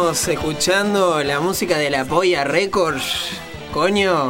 Estamos escuchando la música de la Polla Records. Coño.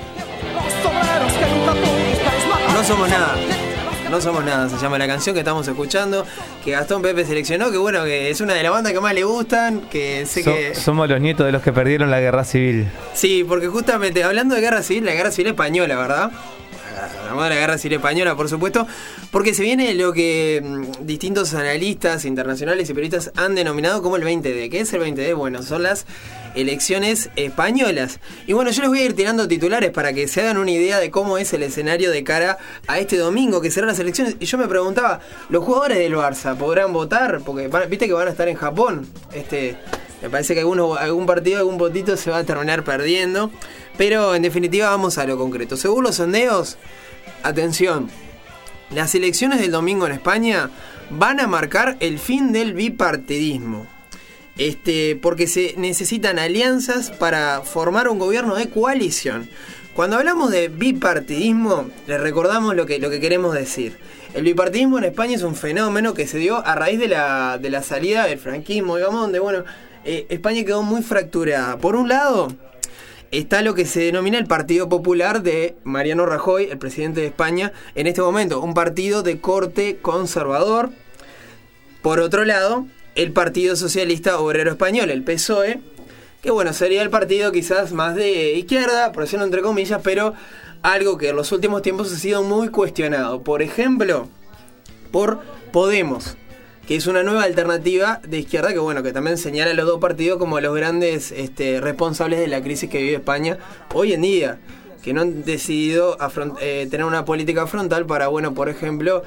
No somos nada. No somos nada, se llama la canción que estamos escuchando, que Gastón Pepe seleccionó, que bueno, que es una de las bandas que más le gustan, que sé que... Somos los nietos de los que perdieron la guerra civil. Sí, porque justamente hablando de guerra civil, la guerra civil española, ¿verdad? Hablamos de la guerra civil española, por supuesto, porque se viene lo que distintos analistas internacionales y periodistas han denominado como el 20D. ¿Qué es el 20D? Bueno, son las elecciones españolas. Y bueno, yo les voy a ir tirando titulares para que se hagan una idea de cómo es el escenario de cara a este domingo que serán las elecciones. Y yo me preguntaba, ¿los jugadores del Barça podrán votar? Porque viste que van a estar en Japón. Me parece que algún partido, algún votito se va a terminar perdiendo. Pero en definitiva vamos a lo concreto. Según los sondeos, atención, las elecciones del domingo en España van a marcar el fin del bipartidismo. Porque se necesitan alianzas para formar un gobierno de coalición. Cuando hablamos de bipartidismo, les recordamos lo que queremos decir. El bipartidismo en España es un fenómeno que se dio a raíz de la salida del franquismo, digamos, donde España quedó muy fracturada. Por un lado está lo que se denomina el Partido Popular de Mariano Rajoy, el presidente de España, en este momento, un partido de corte conservador. Por otro lado, el Partido Socialista Obrero Español, el PSOE, que bueno, sería el partido quizás más de izquierda, por decirlo entre comillas, pero algo que en los últimos tiempos ha sido muy cuestionado. Por ejemplo, por Podemos, que es una nueva alternativa de izquierda que también señala a los dos partidos como los grandes responsables de la crisis que vive España hoy en día, que no han decidido tener una política frontal para, por ejemplo,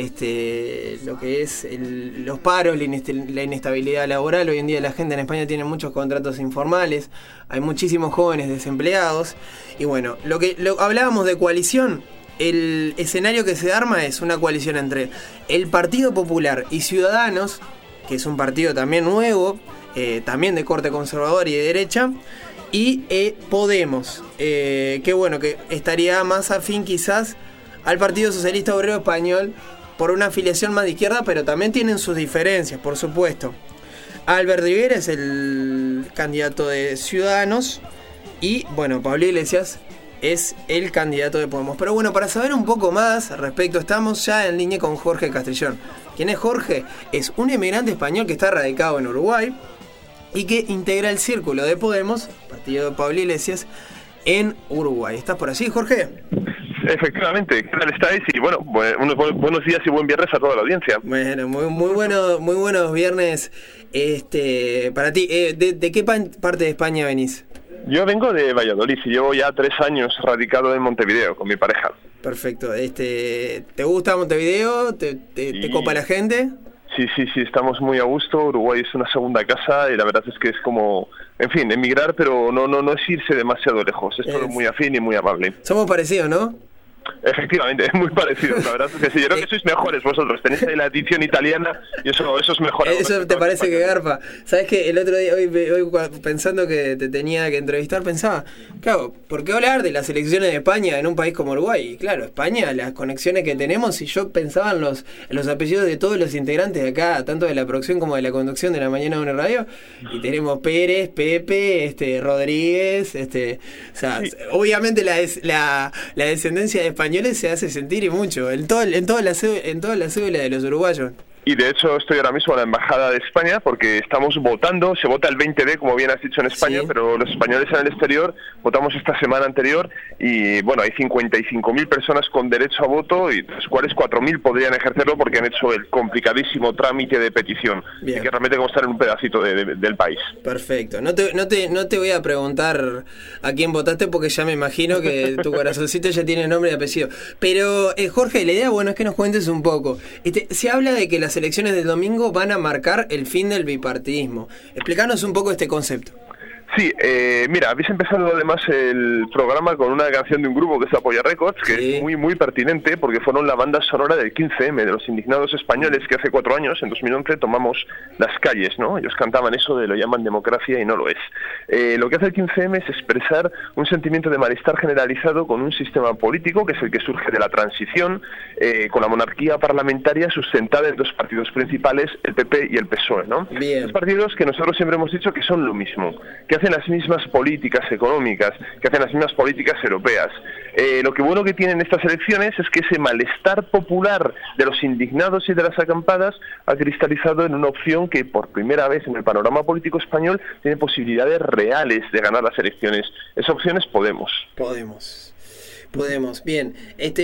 lo que es los paros, la inestabilidad laboral. Hoy en día la gente en España tiene muchos contratos informales, hay muchísimos jóvenes desempleados, y bueno, hablábamos de coalición. El escenario que se arma es una coalición entre el Partido Popular y Ciudadanos, que es un partido también nuevo, también de corte conservador y de derecha, y Podemos, que estaría más afín quizás al Partido Socialista Obrero Español por una afiliación más de izquierda, pero también tienen sus diferencias, por supuesto. Albert Rivera es el candidato de Ciudadanos y, Pablo Iglesias es el candidato de Podemos. Pero para saber un poco más respecto, estamos ya en línea con Jorge Castrillón. ¿Quién es Jorge? Es un emigrante español que está radicado en Uruguay y que integra el círculo de Podemos, partido de Pablo Iglesias, en Uruguay. ¿Estás por allí, Jorge? Efectivamente, ¿qué tal estáis? Y unos buenos días y buen viernes a toda la audiencia. Bueno, muy buenos viernes para ti. ¿De qué parte de España venís? Yo vengo de Valladolid y llevo ya 3 años radicado en Montevideo con mi pareja. Perfecto. ¿Te gusta Montevideo? ¿Te copa la gente? Sí, estamos muy a gusto. Uruguay es una segunda casa y la verdad es que es como, emigrar, pero no es irse demasiado lejos. Es todo muy afín y muy amable. Somos parecidos, ¿no? Efectivamente, es muy parecido, la verdad es que sí. Yo creo que sois mejores vosotros, tenéis ahí la edición italiana y eso es mejor. Eso te parece que garpa. ¿Sabes qué? El otro día, hoy pensando que te tenía que entrevistar, pensaba, claro, ¿por qué hablar de las elecciones de España en un país como Uruguay? Y claro, España, las conexiones que tenemos, y yo pensaba en los apellidos de todos los integrantes de acá, tanto de la producción como de la conducción de La Mañana de una Radio, y tenemos Pérez, Pepe, Rodríguez, o sea, sí. Obviamente la descendencia de españoles se hace sentir y mucho en toda la cédula de los uruguayos. Y de hecho estoy ahora mismo en la Embajada de España porque estamos votando, se vota el 20D, como bien has dicho, en España, sí. Pero los españoles en el exterior votamos esta semana anterior y hay 55.000 personas con derecho a voto y de las cuales 4.000 podrían ejercerlo porque han hecho el complicadísimo trámite de petición. Bien. Y que realmente como estar en un pedacito del país. Perfecto. No te voy a preguntar a quién votaste porque ya me imagino que tu corazoncito ya tiene nombre y apellido. Pero Jorge, la idea es que nos cuentes un poco. Se habla de que las elecciones del domingo van a marcar el fin del bipartidismo. Explícanos un poco este concepto. Sí, mira, habéis empezado además el programa con una canción de un grupo que es Apoya Records, que es muy, muy pertinente, porque fueron la banda sonora del 15M, de los indignados españoles, que hace 4 años, en 2011, tomamos las calles, ¿no? Ellos cantaban eso de lo llaman democracia y no lo es. Lo que hace el 15M es expresar un sentimiento de malestar generalizado con un sistema político, que es el que surge de la transición, con la monarquía parlamentaria sustentada en 2 partidos principales, el PP y el PSOE, ¿no? Bien. 2 partidos que nosotros siempre hemos dicho que son lo mismo, que hacen las mismas políticas económicas, que hacen las mismas políticas europeas. Lo que bueno que tienen estas elecciones es que ese malestar popular de los indignados y de las acampadas ha cristalizado en una opción que por primera vez en el panorama político español tiene posibilidades reales de ganar las elecciones. Esa opción es Podemos. Podemos, bien.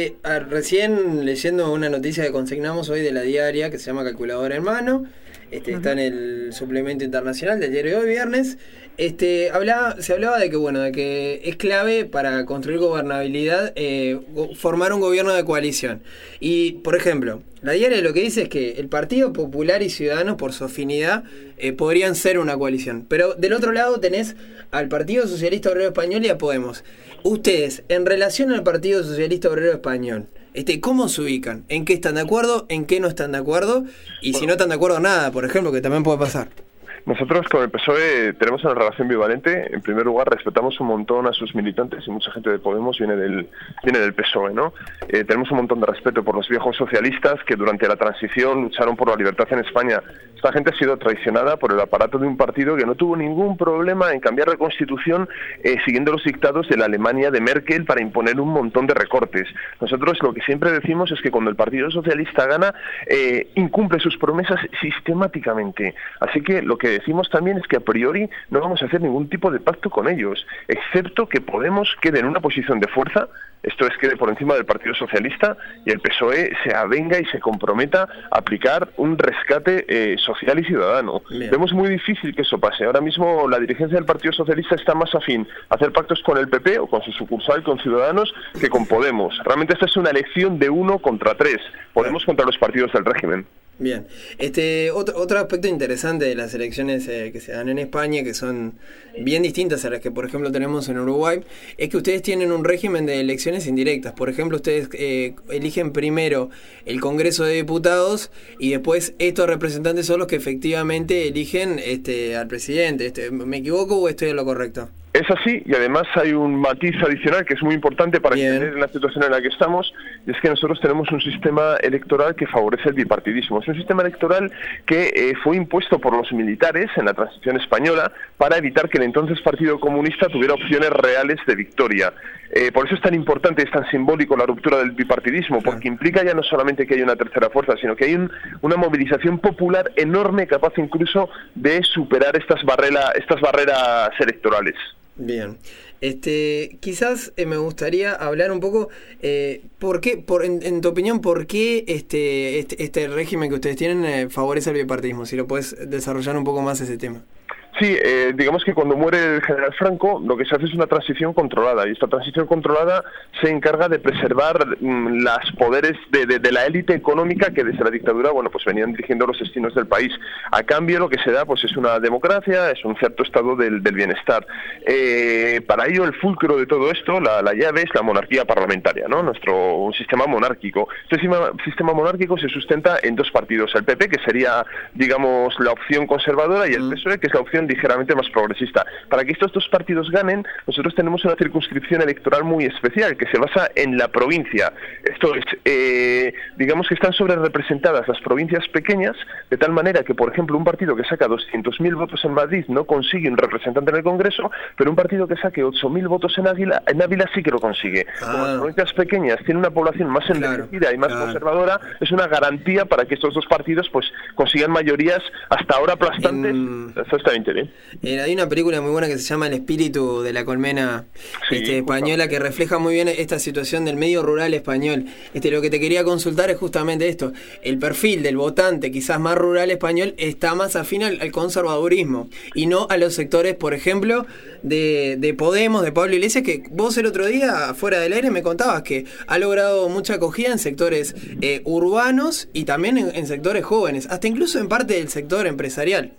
Recién leyendo una noticia que consignamos hoy de La Diaria, que se llama Calculadora en Mano, está en el suplemento internacional del diario de hoy, viernes. Se hablaba de que es clave para construir gobernabilidad formar un gobierno de coalición. Y, por ejemplo, La Diaria lo que dice es que el Partido Popular y Ciudadanos, por su afinidad, podrían ser una coalición. Pero del otro lado tenés al Partido Socialista Obrero Español y a Podemos. Ustedes, en relación al Partido Socialista Obrero Español, ¿cómo se ubican? ¿En qué están de acuerdo? ¿En qué no están de acuerdo? Y si no están de acuerdo, nada, por ejemplo, que también puede pasar. Nosotros con el PSOE tenemos una relación bivalente. En primer lugar, respetamos un montón a sus militantes y mucha gente de Podemos viene del PSOE, ¿no? Tenemos un montón de respeto por los viejos socialistas que durante la transición lucharon por la libertad en España. Esta gente ha sido traicionada por el aparato de un partido que no tuvo ningún problema en cambiar la Constitución siguiendo los dictados de la Alemania de Merkel para imponer un montón de recortes. Nosotros lo que siempre decimos es que cuando el Partido Socialista gana, incumple sus promesas sistemáticamente. Así que lo que decimos también es que a priori no vamos a hacer ningún tipo de pacto con ellos, excepto que Podemos quede en una posición de fuerza, esto es, quede por encima del Partido Socialista, y el PSOE se avenga y se comprometa a aplicar un rescate social y ciudadano. Bien. Vemos muy difícil que eso pase. Ahora mismo la dirigencia del Partido Socialista está más afín a hacer pactos con el PP o con su sucursal, con Ciudadanos, que con Podemos. Realmente esta es una elección de 1 contra 3, Podemos contra los partidos del régimen. Bien, otro aspecto interesante de las elecciones que se dan en España, que son bien distintas a las que por ejemplo tenemos en Uruguay, es que ustedes tienen un régimen de elecciones indirectas. Por ejemplo, ustedes eligen primero el Congreso de Diputados y después estos representantes son los que efectivamente eligen al presidente. ¿Me equivoco o estoy en lo correcto? Es así, y además hay un matiz adicional que es muy importante para Bien. entender la situación en la que estamos, y es que nosotros tenemos un sistema electoral que favorece el bipartidismo. Es un sistema electoral que fue impuesto por los militares en la transición española para evitar que el entonces Partido Comunista tuviera opciones reales de victoria. Por eso es tan importante y es tan simbólico la ruptura del bipartidismo, porque implica ya no solamente que hay una tercera fuerza, sino que hay una movilización popular enorme, capaz incluso de superar estas barreras electorales. Bien, quizás me gustaría hablar un poco, en tu opinión, ¿por qué este régimen que ustedes tienen favorece el bipartidismo? Si lo puedes desarrollar un poco más ese tema. Sí, digamos que cuando muere el general Franco, lo que se hace es una transición controlada, y esta transición controlada se encarga de preservar los poderes de la élite económica que desde la dictadura, pues venían dirigiendo los destinos del país. A cambio, lo que se da, pues es una democracia, es un cierto estado del bienestar. Para ello, el fulcro de todo esto, la llave es la monarquía parlamentaria, ¿no? Un sistema monárquico. Este sistema monárquico se sustenta en 2 partidos, el PP, que sería, digamos, la opción conservadora, y el PSOE, que es la opción ligeramente más progresista. Para que estos 2 partidos ganen, nosotros tenemos una circunscripción electoral muy especial que se basa en la provincia. Esto es, digamos que están sobre representadas las provincias pequeñas, de tal manera que, por ejemplo, un partido que saca 200.000 votos en Madrid no consigue un representante en el Congreso, pero un partido que saque 8.000 votos en Ávila sí que lo consigue. Como las provincias pequeñas tienen una población más envejecida y más conservadora, es una garantía para que estos 2 partidos pues consigan mayorías hasta ahora aplastantes. Eso está bien. Hay una película muy buena que se llama El espíritu de la colmena española, que refleja muy bien esta situación del medio rural español. Lo que te quería consultar es justamente esto: el perfil del votante quizás más rural español está más afín al conservadurismo y no a los sectores, por ejemplo, de Podemos, de Pablo Iglesias, que vos el otro día fuera del aire me contabas que ha logrado mucha acogida en sectores urbanos y también en sectores jóvenes, hasta incluso en parte del sector empresarial.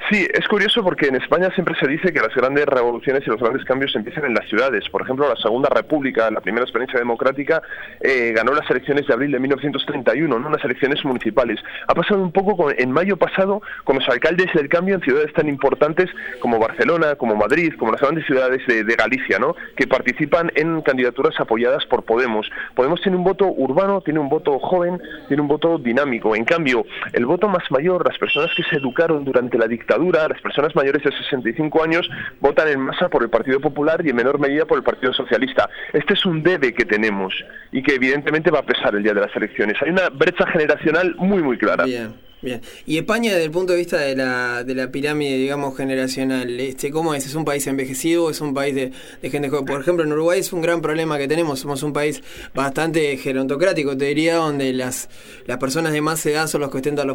Sí, es curioso porque en España siempre se dice que las grandes revoluciones y los grandes cambios empiezan en las ciudades. Por ejemplo, la Segunda República, la primera experiencia democrática, ganó las elecciones de abril de 1931, ¿no? Unas elecciones municipales. Ha pasado un poco en mayo pasado con los alcaldes del cambio en ciudades tan importantes como Barcelona, como Madrid, como las grandes ciudades de Galicia, ¿no? Que participan en candidaturas apoyadas por Podemos. Podemos tiene un voto urbano, tiene un voto joven, tiene un voto dinámico. En cambio, el voto más mayor, las personas que se educaron durante la dictadura, las personas mayores de 65 años, votan en masa por el Partido Popular y en menor medida por el Partido Socialista. Este es un debe que tenemos y que evidentemente va a pesar el día de las elecciones. Hay una brecha generacional muy, muy clara. Bien. Bien. Y España, desde el punto de vista de la pirámide, digamos, generacional, ¿cómo es? ¿Es un país envejecido o es un país de gente joven? Por ejemplo, en Uruguay es un gran problema que tenemos. Somos un país bastante gerontocrático, te diría, donde las personas de más edad son los que ostentan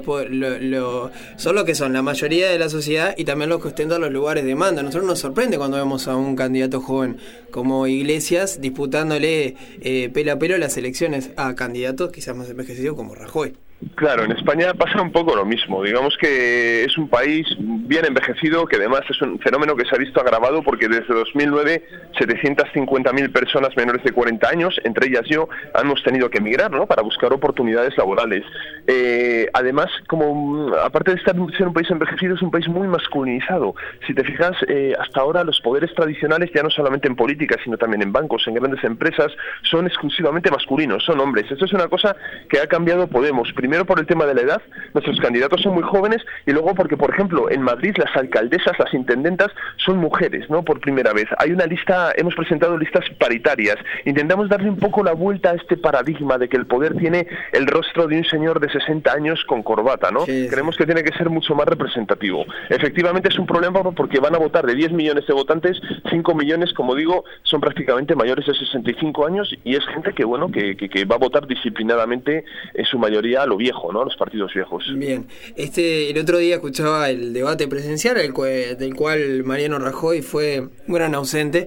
son los que son la mayoría de la sociedad y también los que ostentan los lugares de mando. A nosotros nos sorprende cuando vemos a un candidato joven como Iglesias disputándole pelo a pelo las elecciones a candidatos quizás más envejecidos como Rajoy. Claro, en España pasa un poco lo mismo. Digamos que es un país bien envejecido, que además es un fenómeno que se ha visto agravado porque desde 2009 750.000 personas menores de 40 años, entre ellas yo, hemos tenido que emigrar, ¿no?, para buscar oportunidades laborales. Además, como aparte de ser un país envejecido, es un país muy masculinizado. Si te fijas, hasta ahora los poderes tradicionales, ya no solamente en política, sino también en bancos, en grandes empresas, son exclusivamente masculinos, son hombres. Esto es una cosa que ha cambiado Podemos. Primero por el tema de la edad, nuestros candidatos son muy jóvenes, y luego porque, por ejemplo, en Madrid las alcaldesas, las intendentas son mujeres, ¿no?, por primera vez. Hay una lista, hemos presentado listas paritarias. Intentamos darle un poco la vuelta a este paradigma de que el poder tiene el rostro de un señor de 60 años con corbata, ¿no? Sí. Creemos que tiene que ser mucho más representativo. Efectivamente es un problema porque van a votar de 10 millones de votantes, 5 millones, como digo, son prácticamente mayores de 65 años, y es gente que, bueno, que va a votar disciplinadamente en su mayoría a lo viejo, ¿no?, los partidos viejos. Bien, el otro día escuchaba el debate presencial del cual Mariano Rajoy fue un gran ausente,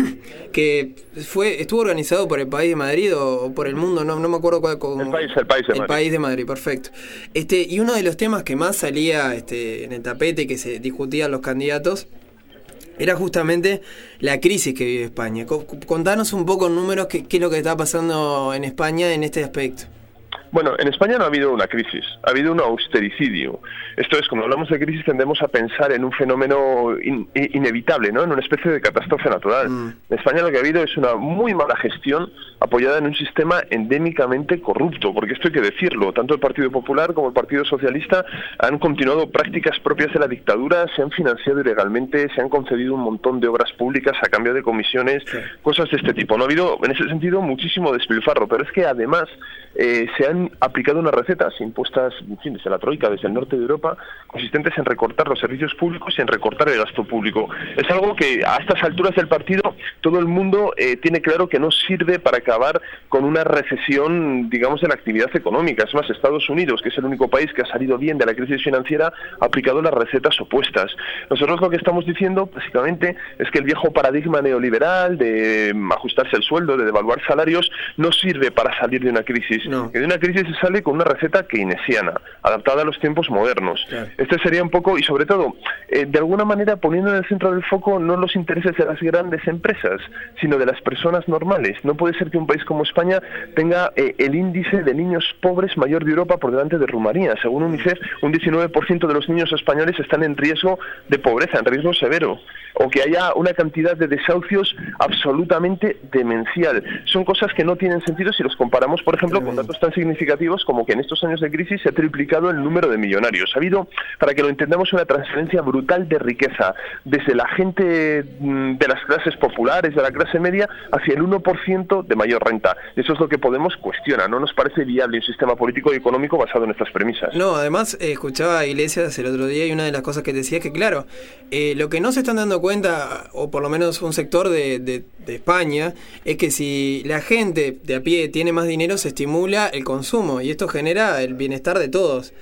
que estuvo organizado por el País de Madrid o por El Mundo, no me acuerdo cuál. El País de Madrid, perfecto. Y uno de los temas que más salía en el tapete, que se discutían los candidatos, era justamente la crisis que vive España. Contanos un poco en números qué es lo que está pasando en España en este aspecto. Bueno, en España no ha habido una crisis, ha habido un austericidio. Esto es, cuando hablamos de crisis tendemos a pensar en un fenómeno inevitable, ¿no?, en una especie de catástrofe natural. En España lo que ha habido es una muy mala gestión apoyada en un sistema endémicamente corrupto, porque esto hay que decirlo, tanto el Partido Popular como el Partido Socialista han continuado prácticas propias de la dictadura, se han financiado ilegalmente, se han concedido un montón de obras públicas a cambio de comisiones, cosas de este tipo. No ha habido, en ese sentido, muchísimo despilfarro, pero es que además se han aplicado unas recetas impuestas, en fin, desde la Troika, desde el norte de Europa, consistentes en recortar los servicios públicos y en recortar el gasto público. Es algo que a estas alturas del partido todo el mundo tiene claro que no sirve para acabar con una recesión, digamos, de la actividad económica. Es más, Estados Unidos, que es el único país que ha salido bien de la crisis financiera, ha aplicado las recetas opuestas. Nosotros lo que estamos diciendo, básicamente, es que el viejo paradigma neoliberal de ajustarse el sueldo, de devaluar salarios, no sirve para salir de una crisis. No. Que de una crisis se sale con una receta keynesiana, adaptada a los tiempos modernos. Claro. Este sería un poco, y sobre todo, de alguna manera poniendo en el centro del foco no los intereses de las grandes empresas, sino de las personas normales. No puede ser que un país como España tenga el índice de niños pobres mayor de Europa por delante de Rumanía. Según UNICEF, un 19% de los niños españoles están en riesgo de pobreza, en riesgo severo, o que haya una cantidad de desahucios absolutamente demencial. Son cosas que no tienen sentido si los comparamos, por ejemplo, con datos tan significativos como que en estos años de crisis se ha triplicado el número de millonarios. Ha habido, para que lo entendamos, una transferencia brutal de riqueza desde la gente de las clases populares, de la clase media, hacia el 1% de mayor renta. Eso es lo que Podemos cuestiona. No nos parece viable un sistema político y económico basado en estas premisas. No, además, escuchaba a Iglesias el otro día y una de las cosas que decía es que, claro, lo que no se están dando cuenta, o por lo menos un sector de España, es que si la gente de a pie tiene más dinero, se estimula el consumo y esto genera el bienestar de todos.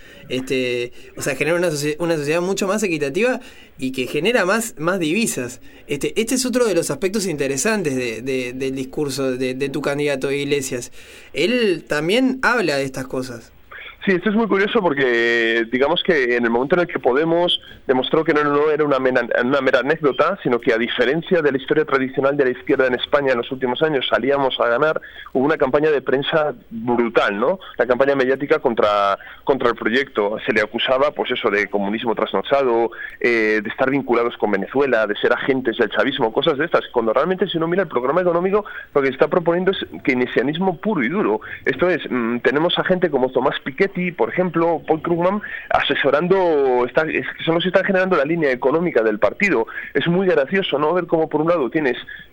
O sea, genera una sociedad mucho más equitativa y que genera más divisas. Este es otro de los aspectos interesantes del discurso de tu candidato Iglesias. Él también habla de estas cosas. Sí, esto es muy curioso porque digamos que en el momento en el que Podemos demostró que no era una mera anécdota, sino que a diferencia de la historia tradicional de la izquierda en España en los últimos años salíamos a ganar, hubo una campaña de prensa brutal, ¿no? La campaña mediática contra el proyecto. Se le acusaba, pues eso, de comunismo trasnochado, de estar vinculados con Venezuela, de ser agentes del chavismo, cosas de estas, cuando realmente si uno mira el programa económico, lo que se está proponiendo es keynesianismo puro y duro. Esto es, tenemos a gente como Tomás Piketty, por ejemplo, Paul Krugman, asesorando, son los que están generando la línea económica del partido. Es muy gracioso, ¿no? Ver cómo por un lado tienes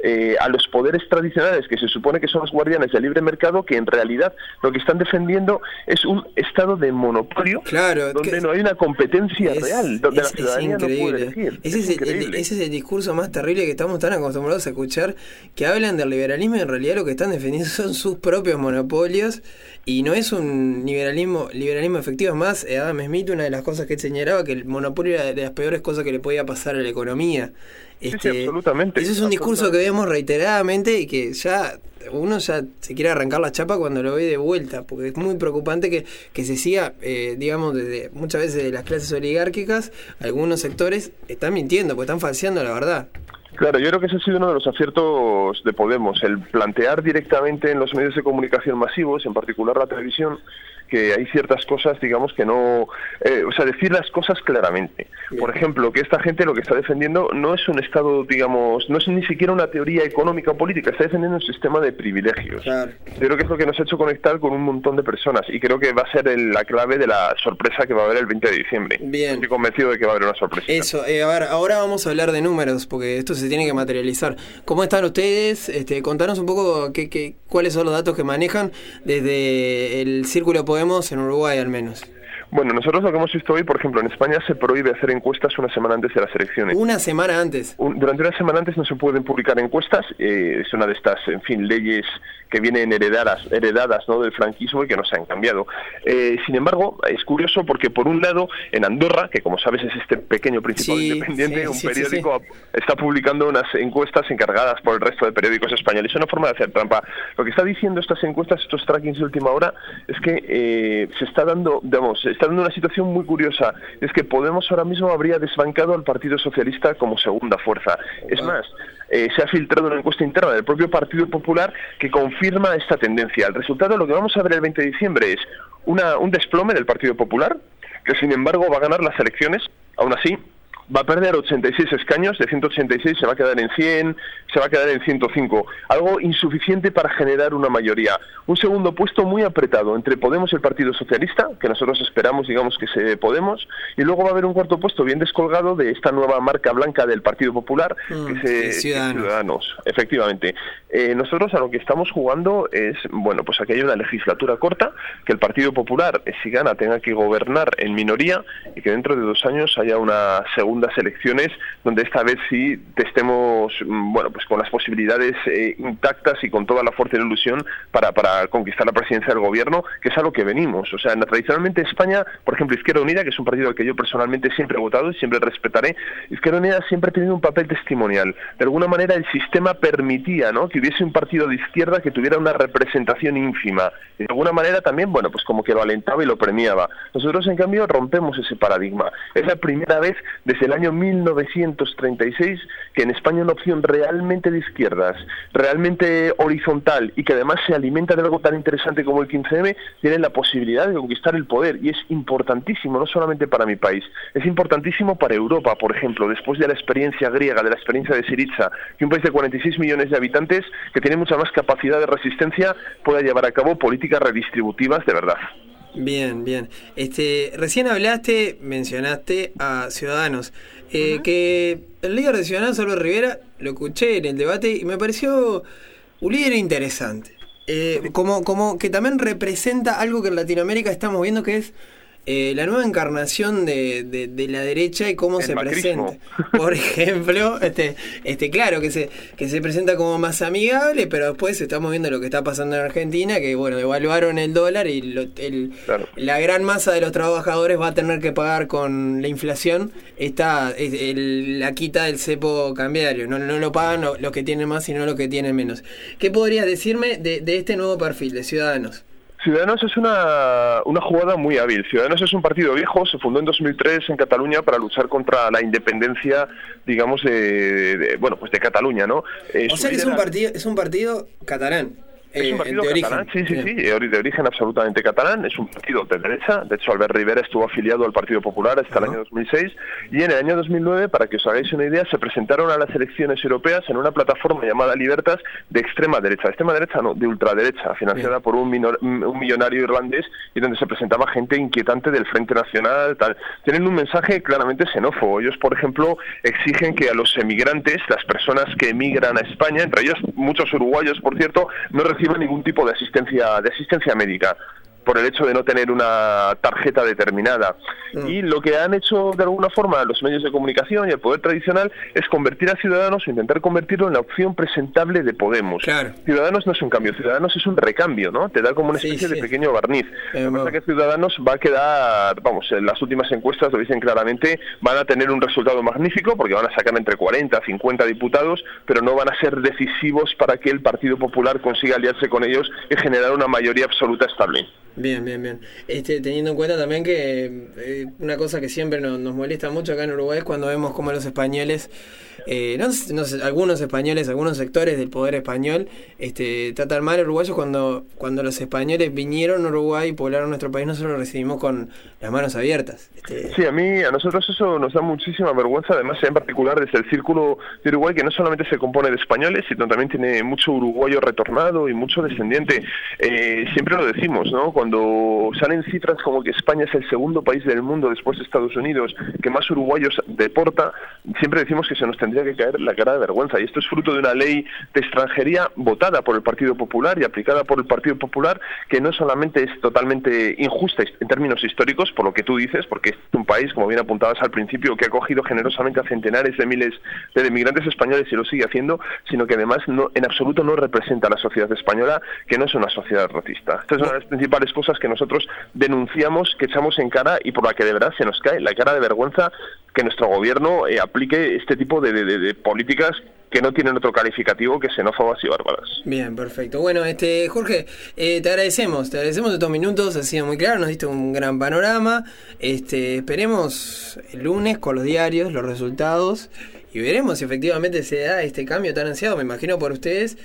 a los poderes tradicionales, que se supone que son los guardianes del libre mercado, que en realidad lo que están defendiendo es un estado de monopolio, claro, donde no hay una competencia real, donde la ciudadanía no puede elegir. Ese es el discurso más terrible que estamos tan acostumbrados a escuchar, que hablan del liberalismo y en realidad lo que están defendiendo son sus propios monopolios, y no es un liberalismo efectivo. Es más, Adam Smith, una de las cosas que él señalaba, que el monopolio era de las peores cosas que le podía pasar a la economía. Sí, absolutamente. Ese es un discurso que vemos reiteradamente y que uno ya se quiere arrancar la chapa cuando lo ve de vuelta, porque es muy preocupante que se siga, digamos, desde muchas veces de las clases oligárquicas, algunos sectores están mintiendo, porque están falseando la verdad. Claro, yo creo que ese ha sido uno de los aciertos de Podemos, el plantear directamente en los medios de comunicación masivos, en particular la televisión, que hay ciertas cosas, digamos, que no... o sea, decir las cosas claramente. Por ejemplo, que esta gente lo que está defendiendo no es un Estado, digamos, no es ni siquiera una teoría económica o política, está defendiendo un sistema de privilegios. Claro. Yo creo que es lo que nos ha hecho conectar con un montón de personas y creo que va a ser la clave de la sorpresa que va a haber el 20 de diciembre. Bien. Estoy convencido de que va a haber una sorpresa. Eso, a ver, ahora vamos a hablar de números, porque esto se tiene que materializar. ¿Cómo están ustedes? Contanos un poco cuáles son los datos que manejan desde el Círculo Podemos en Uruguay, al menos. Bueno, nosotros lo que hemos visto hoy, por ejemplo, en España se prohíbe hacer encuestas una semana antes de las elecciones. ¿Una semana antes? Durante una semana antes no se pueden publicar encuestas, es una de estas, en fin, leyes que vienen heredadas, ¿no?, del franquismo y que no se han cambiado. Sin embargo, es curioso porque por un lado, en Andorra, que como sabes es este pequeño principado independiente, un periódico está publicando unas encuestas encargadas por el resto de periódicos españoles. Es una forma de hacer trampa. Lo que está diciendo estas encuestas, estos trackings de última hora, es que se está dando una situación muy curiosa. Es que Podemos ahora mismo habría desbancado al Partido Socialista como segunda fuerza. Es más, se ha filtrado una encuesta interna del propio Partido Popular que confirma esta tendencia. El resultado, lo que vamos a ver el 20 de diciembre, es un desplome del Partido Popular, que sin embargo va a ganar las elecciones. Aún así, va a perder 86 escaños, de 186 se va a quedar en 100, se va a quedar en 105, algo insuficiente para generar una mayoría. Un segundo puesto muy apretado entre Podemos y el Partido Socialista, que nosotros esperamos, digamos, que se Podemos, y luego va a haber un cuarto puesto bien descolgado de esta nueva marca blanca del Partido Popular, que es Ciudadanos, efectivamente. Nosotros a lo que estamos jugando es, bueno, pues aquí hay una legislatura corta, que el Partido Popular, si gana, tenga que gobernar en minoría, y que dentro de 2 años haya una segundas elecciones donde esta vez sí estemos, bueno, pues con las posibilidades intactas y con toda la fuerza y la ilusión para conquistar la presidencia del gobierno, que es a lo que venimos. O sea, tradicionalmente España, por ejemplo, Izquierda Unida, que es un partido al que yo personalmente siempre he votado y siempre respetaré, Izquierda Unida siempre ha tenido un papel testimonial. De alguna manera el sistema permitía, ¿no?, que hubiese un partido de izquierda que tuviera una representación ínfima. Y de alguna manera también, bueno, pues como que lo alentaba y lo premiaba. Nosotros, en cambio, rompemos ese paradigma. Es la primera vez desde el año 1936 que en España una opción realmente de izquierdas, realmente horizontal y que además se alimenta de algo tan interesante como el 15M, tiene la posibilidad de conquistar el poder, y es importantísimo no solamente para mi país, es importantísimo para Europa, por ejemplo, después de la experiencia griega, de la experiencia de Syriza, que un país de 46 millones de habitantes que tiene mucha más capacidad de resistencia pueda llevar a cabo políticas redistributivas de verdad. Bien, bien. Recién mencionaste a Ciudadanos, que el líder de Ciudadanos, Albert Rivera, lo escuché en el debate y me pareció un líder interesante. Como que también representa algo que en Latinoamérica estamos viendo, que es la nueva encarnación de la derecha y cómo se presenta. Por ejemplo, claro, que se presenta como más amigable, pero después estamos viendo lo que está pasando en Argentina, que bueno, devaluaron el dólar y la gran masa de los trabajadores va a tener que pagar con la inflación la quita del cepo cambiario. No lo pagan los que tienen más, sino los que tienen menos. ¿Qué podrías decirme de este nuevo perfil de Ciudadanos? Ciudadanos es una jugada muy hábil. Ciudadanos es un partido viejo, se fundó en 2003 en Cataluña para luchar contra la independencia, digamos, de Cataluña, ¿no? O sea que es un partido catalán. Es un partido catalán, sí, de origen absolutamente catalán, es un partido de derecha, de hecho Albert Rivera estuvo afiliado al Partido Popular hasta el año 2006, y en el año 2009, para que os hagáis una idea, se presentaron a las elecciones europeas en una plataforma llamada Libertas de extrema derecha no, de ultraderecha, financiada por un millonario irlandés, y donde se presentaba gente inquietante del Frente Nacional, tal. Tienen un mensaje claramente xenófobo. Ellos, por ejemplo, exigen que a los emigrantes, las personas que emigran a España, entre ellos muchos uruguayos, por cierto, no reciben ningún tipo de asistencia médica por el hecho de no tener una tarjeta determinada. Y lo que han hecho de alguna forma los medios de comunicación y el poder tradicional es convertir a Ciudadanos o intentar convertirlo en la opción presentable de Podemos. Claro. Ciudadanos no es un cambio, Ciudadanos es un recambio, ¿no? Te da como una especie de pequeño barniz. Lo que pasa es que Ciudadanos va a quedar, en las últimas encuestas lo dicen claramente, van a tener un resultado magnífico porque van a sacar entre 40 a 50 diputados, pero no van a ser decisivos para que el Partido Popular consiga aliarse con ellos y generar una mayoría absoluta estable. Bien. Teniendo en cuenta también que una cosa que siempre nos molesta mucho acá en Uruguay es cuando vemos cómo los españoles, algunos españoles, algunos sectores del poder español tratan mal a uruguayos cuando los españoles vinieron a Uruguay y poblaron nuestro país. Nosotros lo recibimos con las manos abiertas. Sí, a nosotros eso nos da muchísima vergüenza, además en particular desde el círculo de Uruguay, que no solamente se compone de españoles, sino también tiene mucho uruguayo retornado y mucho descendiente. Siempre lo decimos, ¿no? Cuando salen cifras como que España es el segundo país del mundo después de Estados Unidos que más uruguayos deporta, siempre decimos que se nos tendría que caer la cara de vergüenza, y esto es fruto de una ley de extranjería votada por el Partido Popular y aplicada por el Partido Popular, que no solamente es totalmente injusta en términos históricos, por lo que tú dices, porque es un país, como bien apuntabas al principio, que ha acogido generosamente a centenares de miles de inmigrantes españoles y lo sigue haciendo, sino que además en absoluto no representa a la sociedad española, que no es una sociedad racista. Esta es una de las principales cosas que nosotros denunciamos, que echamos en cara y por la que de verdad se nos cae la cara de vergüenza que nuestro gobierno aplique este tipo de políticas que no tienen otro calificativo que xenófobas y bárbaras. Bien, perfecto. Bueno, Jorge, te agradecemos estos minutos, ha sido muy claro, nos diste un gran panorama. Esperemos el lunes con los diarios, los resultados, y veremos si efectivamente se da este cambio tan ansiado, me imagino por ustedes,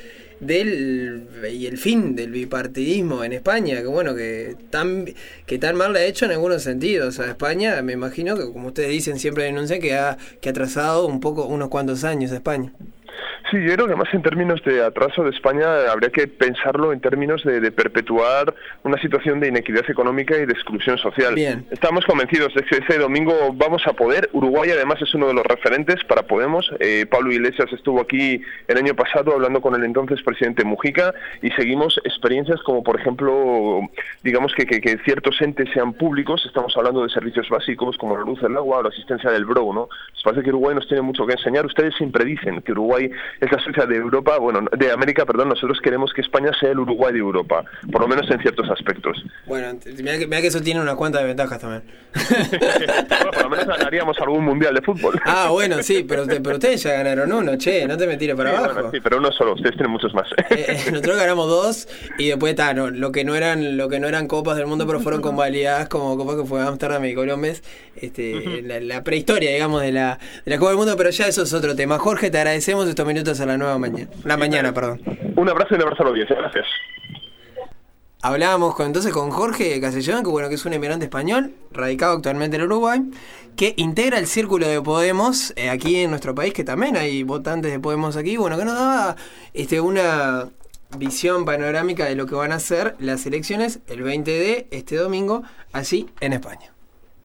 y el fin del bipartidismo en España, que tan mal le ha hecho en algunos sentidos a España. Me imagino que, como ustedes dicen, siempre denuncian que ha atrasado unos cuantos años a España. Sí, yo creo que más en términos de atraso de España habría que pensarlo en términos de perpetuar una situación de inequidad económica y de exclusión social. Bien. Estamos convencidos de que este domingo vamos a poder. Uruguay además es uno de los referentes para Podemos. Pablo Iglesias estuvo aquí el año pasado hablando con el entonces presidente Mujica, y seguimos experiencias como, por ejemplo, digamos que ciertos entes sean públicos. Estamos hablando de servicios básicos como la luz, el agua o la asistencia del BRO, ¿no? Nos parece que Uruguay nos tiene mucho que enseñar. Ustedes siempre dicen que Uruguay es la Suiza de Europa, de América, perdón. Nosotros queremos que España sea el Uruguay de Europa, por lo menos en ciertos aspectos. Bueno, mira que eso tiene una cuanta de ventajas también. Bueno, por lo menos ganaríamos algún mundial de fútbol. Bueno, sí, pero ustedes ya ganaron uno, no te me tires para abajo. Bueno, sí, pero uno solo, ustedes tienen muchos más. Nosotros ganamos 2 y después lo que no eran copas del mundo, pero fueron convalidadas como copas que fue Ámsterdam y Colombia, la prehistoria, digamos, de la Copa del Mundo, pero ya eso es otro tema. Jorge, te agradecemos estos minutos a la mañana. Un abrazo y un abrazo a la audiencia, gracias. Hablábamos entonces con Jorge Castellón, que es un emigrante español, radicado actualmente en Uruguay, que integra el círculo de Podemos aquí en nuestro país, que también hay votantes de Podemos aquí, que nos daba una visión panorámica de lo que van a ser las elecciones el 20 de este domingo, allí en España.